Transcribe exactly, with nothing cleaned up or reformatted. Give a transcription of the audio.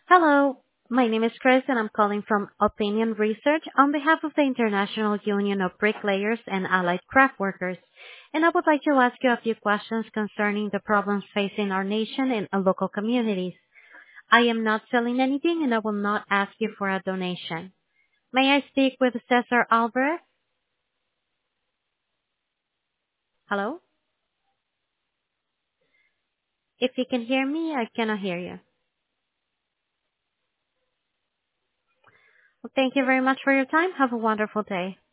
Hello, my name is Chris and I'm calling from Opinion Research on behalf of the International Union of Bricklayers and Allied Craft Workers. And I would like to ask you a few questions concerning the problems facing our nation and uh, local communities. I am not selling anything and I will not ask you for a donation. May I speak with Cesar Alvarez? Hello? If you can hear me, I cannot hear you. Well, thank you very much for your time. Have a wonderful day.